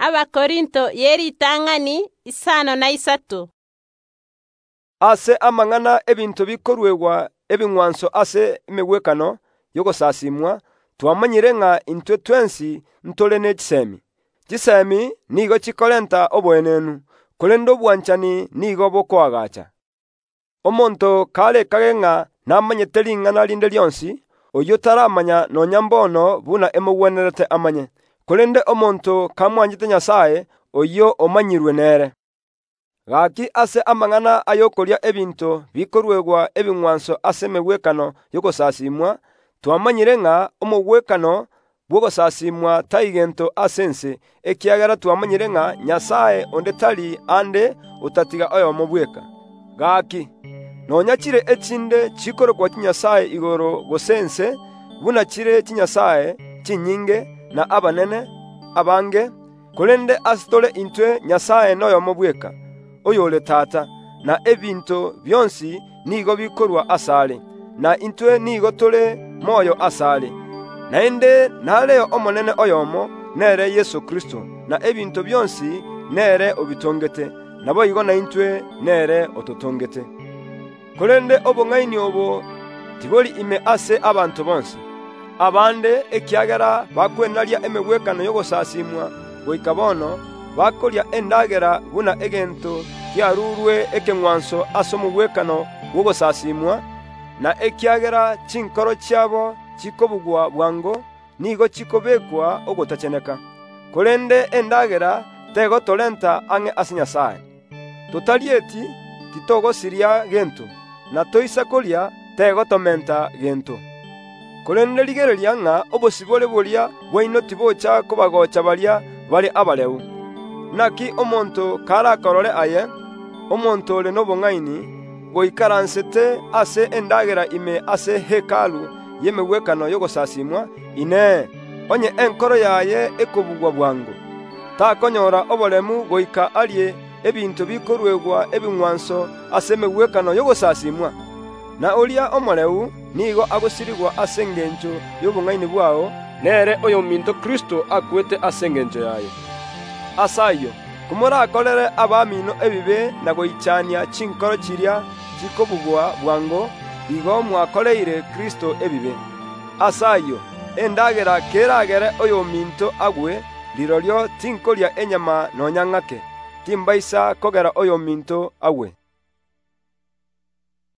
Abakorinto yeritang'ani 5:3. Ase amang'ana ebintu bikorwegwa ebing'wanso ase emegwekano yogosasimwa twamanyire ng'a intwe twensi ntole n'ekisemi. Kisemi nigo chikorenta obwenenu, korende obwanchani nigo bokwagacha. Omonto karekage ng'a namanyete ring'ana rinde rionsi, oyo taramanya nonya mbono buna emogwenerete amanye. Korende omonto kamwanchete Nyasaye, oyo omanyirwe nere. Gaki ase amang'ana ayokoria ebinto bikorwegwa ebing'wanso ase emegwekano yogosasimwa, twamanyire ng'a omogwekano bwogosasimwa tai gento ase ense, ekiagera twamanyire ng'a Nyasaye onde tari ande otatiga oyomo bweka. Gaki nonya chire echinde chikorokwa chinyasaye igoro gose ense, buna chire chinyasaye chinyinge na abanene abange, korende ase tore intwe Nyasaye noyomo bweka, oyo ore Tata, na ebinto byonsi nigo bikorwa asare, na intwe nigo tore moyo asare. Naende nareo omonene oyomo nere Yesu Kristo, na ebinto byonsi nere obitongete, nabo igo na intwe nere ototongete. Korende obong'aini obo tibori ime ase abantu bonse. Abande ekiagera bakwenaria emegwekano yogosasimwa goika bono bakoria endagera buna egento kiarurwe ekeng'wanso ase omogwekano gwogosasimwa, na ekiagera chinkoro chiabo chikobugwa bwango nigo chikobekwa ogotacheneka. Korende endagera tegotorenta ang'e ase Nyasaye. Totarieti titogosiria gento, na toisa koria tegotomenta gento. Korende rigereria ng'a obosibore boria bwaino tibocha kobagocha baria bare abareu. Naki omonto karakorore aye, omonto ore nobong'aini, goikaransete ase endagera ime ase hekalu yemegwekano yogosasimwa, ine onye enkoro yaye ekobugwa bwango. Takonyora oboremu goika arie ebinto bikorwegwa ebing'wanso ase emegwekano yogosasimwa. Na oria omoreu nigo agosirigwa ase engencho y'obong'aini bwao, nere oyo minto Kristo akwete ase engencho yaye. Asayo, komorakorere abamino ebibe na goichania chinkoro chiria chikobugwa bwango, igo mwakoreire Kristo ebibe. Asayo, endagera keragere oyo minto agwe, rirorio tinkoria enyama nonya ng'ake, timbaisa kogera oyo minto agwe.